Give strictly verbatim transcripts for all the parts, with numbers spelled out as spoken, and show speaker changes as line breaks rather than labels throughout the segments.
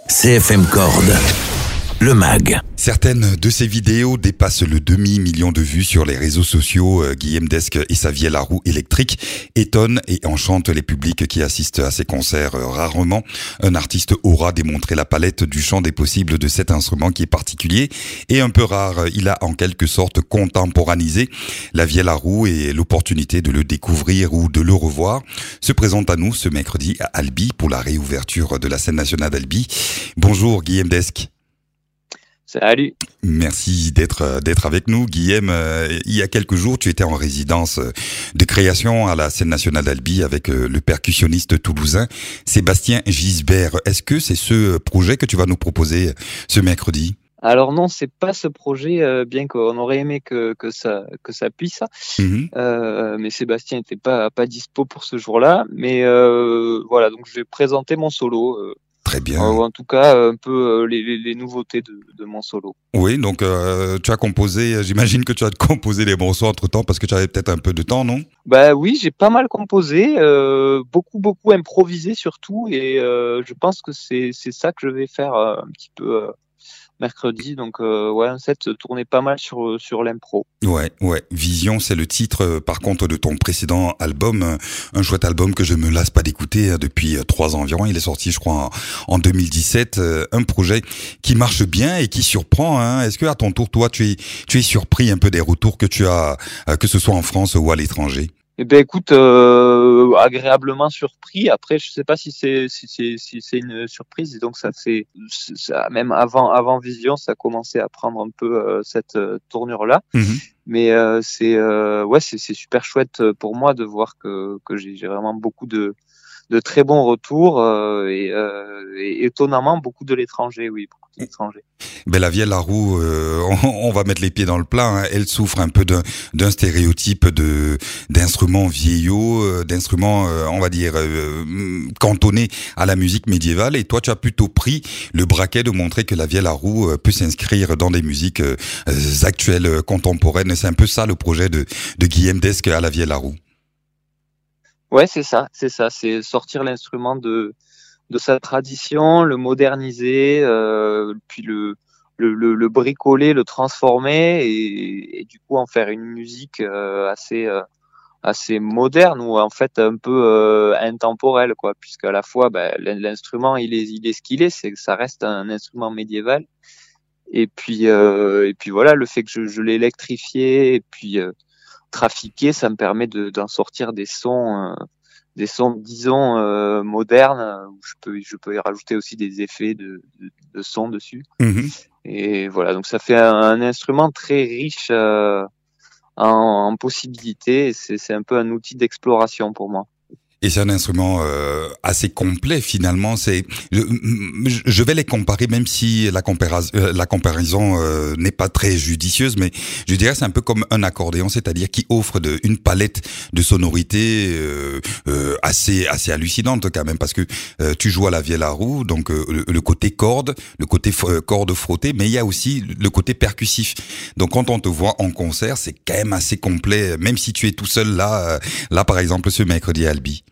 C F M Corde, le mag.
Certaines de ces vidéos dépassent le demi-million de vues sur les réseaux sociaux. Guillaume Desque et sa vielle à roue électrique étonnent et enchantent les publics qui assistent à ces concerts. Rarement, un artiste aura démontré la palette du champ des possibles de cet instrument qui est particulier et un peu rare. Il a en quelque sorte contemporanisé la vielle à roue et l'opportunité de le découvrir ou de le revoir se présente à nous ce mercredi à Albi pour la réouverture de la scène nationale d'Albi. Bonjour Guillaume Desque.
Salut.
Merci d'être d'être avec nous, Guillaume. Il y a quelques jours, tu étais en résidence de création à la scène nationale d'Albi avec le percussionniste toulousain Sébastien Gisbert. Est-ce que c'est ce projet que tu vas nous proposer ce mercredi ?
Alors non, c'est pas ce projet, euh, bien qu'on aurait aimé que que ça que ça puisse. Mmh. Euh, mais Sébastien n'était pas pas dispo pour ce jour-là. Mais euh, voilà, donc je vais présenter mon solo. Euh,
Très bien.
Ou en tout cas, un peu les, les, les nouveautés de, de mon solo.
Oui, donc euh, tu as composé, j'imagine que tu as composé les morceaux entre-temps parce que tu avais peut-être un peu de temps, non ?
Bah oui, j'ai pas mal composé, euh, beaucoup, beaucoup improvisé surtout, et euh, je pense que c'est, c'est ça que je vais faire euh, un petit peu euh, mercredi. Donc euh, ouais, un set tournait pas mal sur sur l'impro.
Ouais, ouais. Vision, c'est le titre par contre de ton précédent album, un chouette album que je me lasse pas d'écouter depuis trois ans environ. Il est sorti, je crois, en, en deux mille dix-sept. Un projet qui marche bien et qui surprend. Hein. Est-ce que à ton tour, toi, tu es tu es surpris un peu des retours que tu as, que ce soit en France ou à l'étranger ?
Eh ben écoute, euh, agréablement surpris. Après, je sais pas si c'est si c'est si c'est une surprise. Donc ça fait ça, même avant avant Vision, ça a commencé à prendre un peu euh, cette euh, tournure là. Mmh. Mais euh, c'est euh, ouais, c'est c'est super chouette pour moi de voir que que j'ai, j'ai vraiment beaucoup de de très bons retours euh, et, euh, et étonnamment beaucoup de l'étranger, oui, beaucoup de l'étranger.
Ben la vielle à roue, euh, on, on va mettre les pieds dans le plat. Hein. Elle souffre un peu d'un, d'un stéréotype de d'instruments vieillots, euh, d'instruments, euh, on va dire euh, cantonnés à la musique médiévale. Et toi, tu as plutôt pris le braquet de montrer que la vielle à roue peut s'inscrire dans des musiques euh, actuelles, contemporaines. C'est un peu ça le projet de de Guillaume Desque à la vielle à roue.
Ouais, c'est ça, c'est ça, c'est sortir l'instrument de de sa tradition, le moderniser, euh, puis le, le le le bricoler, le transformer et, et du coup en faire une musique euh, assez euh, assez moderne ou en fait un peu euh, intemporelle quoi, puisqu'à la fois ben, l'instrument il est il est ce qu'il est, c'est que ça reste un instrument médiéval et puis euh, et puis voilà le fait que je, je l'ai électrifié et puis euh, trafiqué, ça me permet de, d'en sortir des sons, euh, des sons, disons, euh, modernes, où je peux, je peux y rajouter aussi des effets de, de, de son dessus. Mmh. Et voilà, donc ça fait un, un instrument très riche euh, en, en possibilités. Et c'est, c'est un peu un outil d'exploration pour moi.
Et c'est un instrument euh, assez complet finalement. C'est, je, je vais les comparer, même si la comparaison, la comparaison euh, n'est pas très judicieuse, mais je dirais c'est un peu comme un accordéon, c'est-à-dire qui offre de, une palette de sonorités euh, euh, assez assez hallucinante quand même, parce que euh, tu joues à la vielle à roue, donc euh, le, le côté corde, le côté f- corde frottée, mais il y a aussi le côté percussif. Donc quand on te voit en concert, c'est quand même assez complet, même si tu es tout seul là, euh, là par exemple ce mercredi à Albi.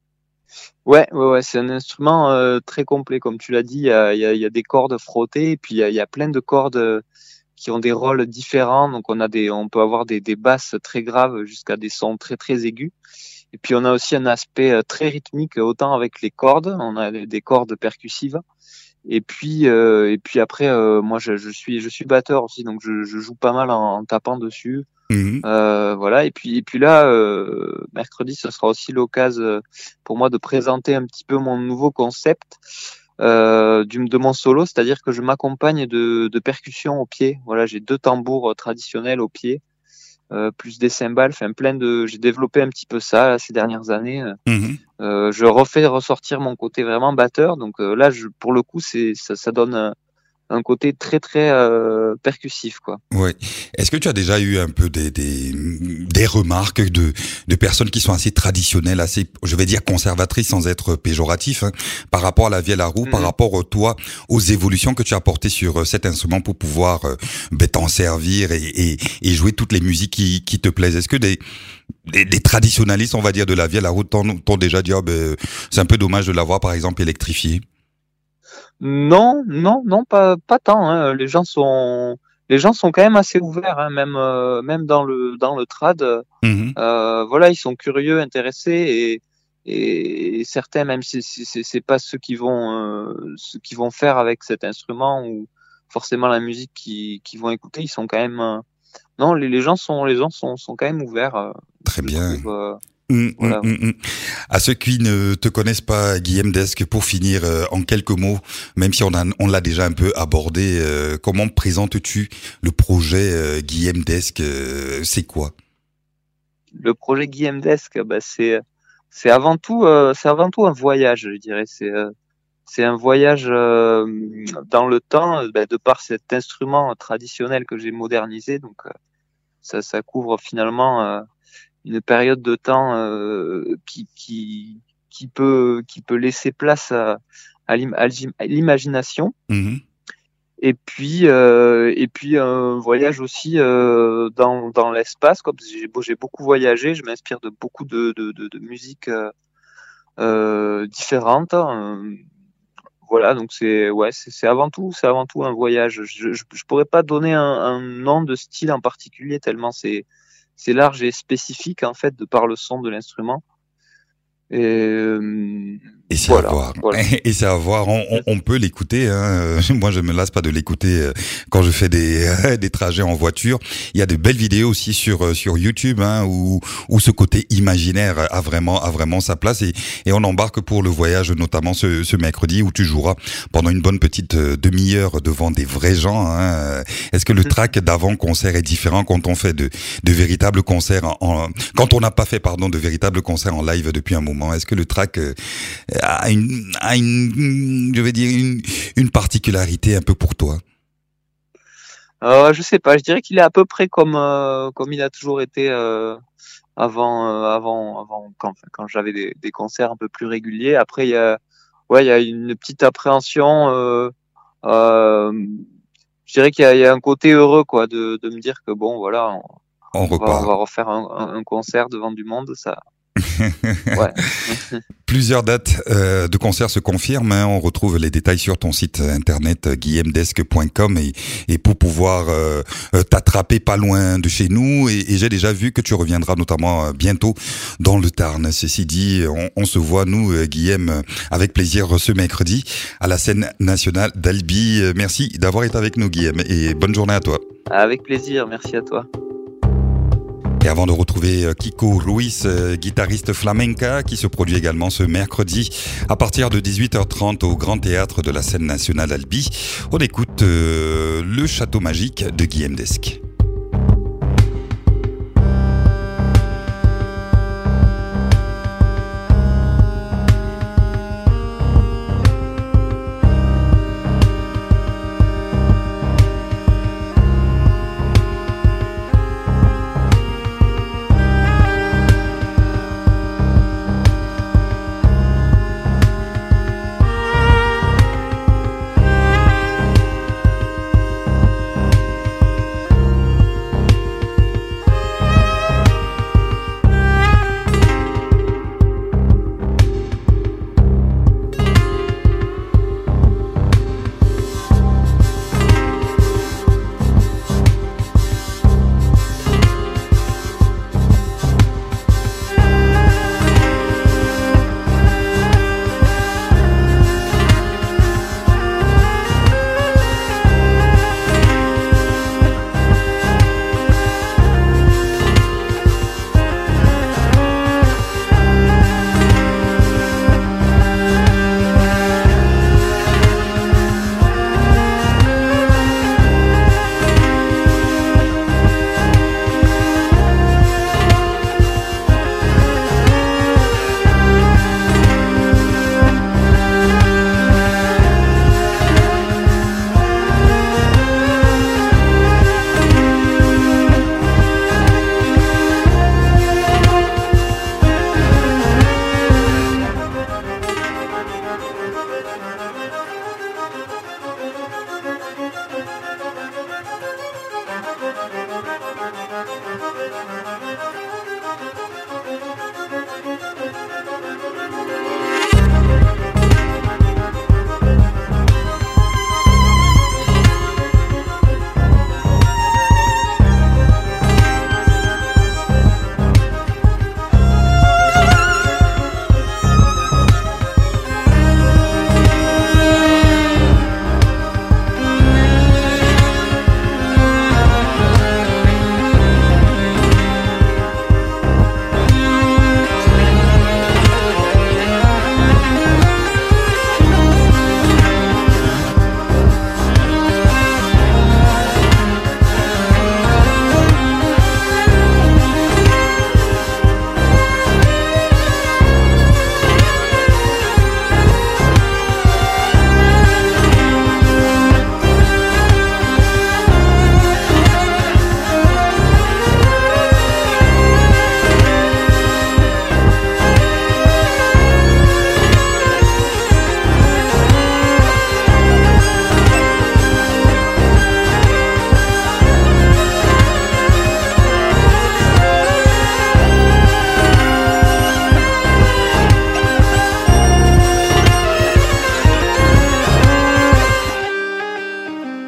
Ouais, ouais, ouais, c'est un instrument euh, très complet, comme tu l'as dit. Il y a, il y a, il y a des cordes frottées, et puis il y a, il y a plein de cordes qui ont des rôles différents. Donc on a des, on peut avoir des, des basses très graves jusqu'à des sons très très aigus. Et puis on a aussi un aspect très rythmique, autant avec les cordes. On a des cordes percussives. Et puis euh, et puis après, euh, moi je, je suis je suis batteur aussi, donc je, je joue pas mal en, en tapant dessus. Mmh. Euh, voilà, et puis et puis là, euh, mercredi, ce sera aussi l'occasion pour moi de présenter un petit peu mon nouveau concept euh, du, de mon solo, c'est-à-dire que je m'accompagne de, de percussions au pied. Voilà, j'ai deux tambours traditionnels au pied, euh, plus des cymbales, enfin plein de. J'ai développé un petit peu ça là, ces dernières années. Mmh. Euh, je refais ressortir mon côté vraiment batteur, donc euh, là, je, pour le coup, c'est ça, ça donne. Un, un côté très très euh, percussif quoi.
Oui. Est-ce que tu as déjà eu un peu des des des remarques de de personnes qui sont assez traditionnelles, assez je vais dire conservatrices sans être péjoratif hein, par rapport à la vielle à roue, mmh. par rapport toi aux évolutions que tu as apportées sur cet instrument pour pouvoir euh, ben, t'en servir et, et et jouer toutes les musiques qui qui te plaisent. Est-ce que des des, des traditionalistes on va dire de la vielle à roue t'ont, t'ont déjà dit oh, ben c'est un peu dommage de l'avoir par exemple électrifiée?
Non, non, non, pas pas tant. Hein. Les gens sont les gens sont quand même assez ouverts, hein, même euh, même dans le dans le trad.
Mhm.
Euh, voilà, ils sont curieux, intéressés et, et, et certains, même si c'est si, c'est pas ceux qui vont euh, ceux qui vont faire avec cet instrument ou forcément la musique qui qui vont écouter, ils sont quand même euh, non, les, les gens sont les gens sont sont quand même ouverts. Euh,
Très
je
bien.
trouve. Euh,
Hum, hum,
voilà.
hum, hum. À ceux qui ne te connaissent pas, Guillaume Desque, pour finir euh, en quelques mots, même si on a, on l'a déjà un peu abordé, euh, comment présentes-tu le projet euh, Guillaume Desque euh, C'est quoi?
Le projet Guillaume Desk, bah c'est c'est avant tout euh, c'est avant tout un voyage, je dirais. C'est euh, c'est un voyage euh, dans le temps, euh, bah, de par cet instrument traditionnel que j'ai modernisé. Donc euh, ça ça couvre finalement euh, une période de temps euh, qui qui qui peut qui peut laisser place à à l'im- à l'im- à l'imagination.
Mhm.
Et puis, euh, et puis un voyage aussi euh, dans, dans l'espace. Comme j'ai bon, j'ai beaucoup voyagé, je m'inspire de beaucoup de, de, de, de musiques euh, euh, différentes. Euh, voilà, donc c'est ouais, c'est c'est avant tout, c'est avant tout un voyage. Je, je, je pourrais pas donner un, un nom de style en particulier tellement c'est c'est large et spécifique en fait de par le son de l'instrument. Et euh,
Et c'est à
voilà,
voir.
voilà.
Et c'est à voir. On, on, on peut l'écouter. Hein. Moi, je me lasse pas de l'écouter euh, quand je fais des des trajets en voiture. Il y a de belles vidéos aussi sur euh, sur YouTube, hein, où où ce côté imaginaire a vraiment a vraiment sa place. Et et on embarque pour le voyage, notamment ce ce mercredi où tu joueras pendant une bonne petite euh, demi-heure devant des vrais gens. Hein. Est-ce que le track d'avant concert est différent quand on fait de de véritables concerts en, en quand on n'a pas fait pardon de véritables concerts en live depuis un moment? Est-ce que le track euh, a une, a une, je vais dire une, une particularité un peu pour toi?
Euh, je sais pas, je dirais qu'il est à peu près comme euh, comme il a toujours été euh, avant euh, avant avant quand enfin, quand j'avais des, des concerts un peu plus réguliers. Après il y a ouais il y a une petite appréhension. Euh, euh, je dirais qu'il y a, il y a un côté heureux quoi de de me dire que bon voilà on,
On
on va on
repart.
va refaire un, un, un concert devant du monde ça ouais.
Plusieurs dates euh, de concerts se confirment. Hein. On retrouve les détails sur ton site internet euh, guillaume desque point com et, et pour pouvoir euh, euh, t'attraper pas loin de chez nous. Et, et j'ai déjà vu que tu reviendras notamment euh, bientôt dans le Tarn. Ceci dit, on, on se voit nous, euh, Guillaume, euh, avec plaisir ce mercredi à la scène nationale d'Albi. Euh, merci d'avoir été avec nous, Guillaume, et bonne journée à toi.
Avec plaisir, merci à toi.
Et avant de retrouver Kiko Ruiz, euh, guitariste flamenca, qui se produit également ce mercredi à partir de dix-huit heures trente au Grand Théâtre de la Scène Nationale Albi, on écoute euh, Le Château Magique de Guillaume Desque.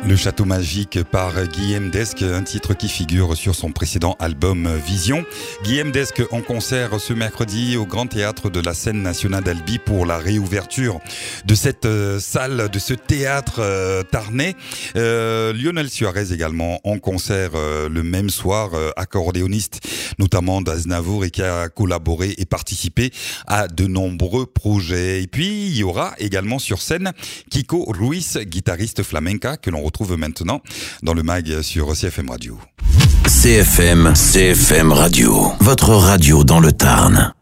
Le Château Magique par Guillaume Desque, un titre qui figure sur son précédent album Vision. Guillaume Desque en concert ce mercredi au Grand Théâtre de la Scène nationale d'Albi pour la réouverture de cette euh, salle, de ce théâtre euh, tarnais. Euh, Lionel Suarez également en concert euh, le même soir, euh, accordéoniste notamment d'Aznavour et qui a collaboré et participé à de nombreux projets. Et puis il y aura également sur scène Kiko Ruiz, guitariste flamenca que l'on retrouve maintenant dans le mag sur C F M Radio.
C F M, C F M Radio, votre radio dans le Tarn.